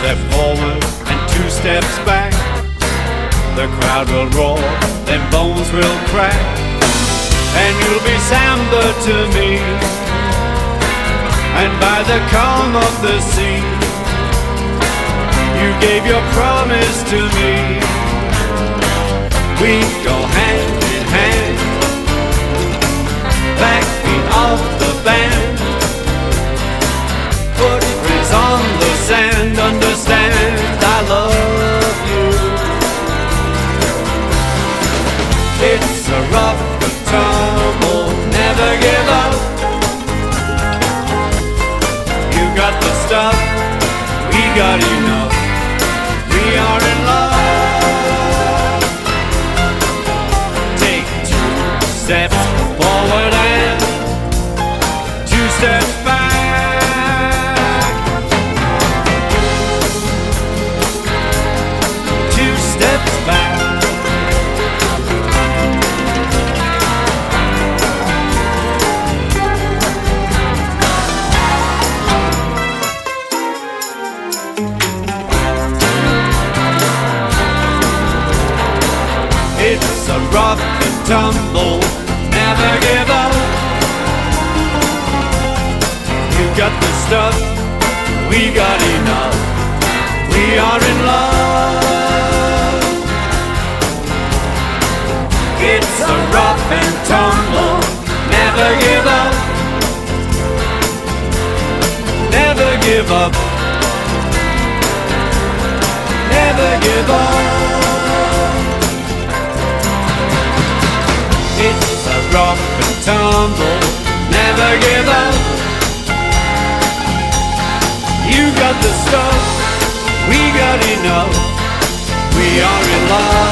step forward and two steps back. The crowd will roar, then bones will crack, and you'll be Samba to me. And by the calm of the sea, you gave your promise to me. We go hand in hand, backbeat of the band, footprints on the sand. Understand, I love you. It's a rough and tumble, never give up. You got the stuff, we got enough. We are in love. Take two steps forward and two steps back. Two steps back. It's a rough and tumble, never give up. You got the stuff, we got enough. We are in love. It's a rough and tumble, never give up. Never give up. Never give up. It's a rock and tumble, never give up. You got the stuff, we got enough. We are in love.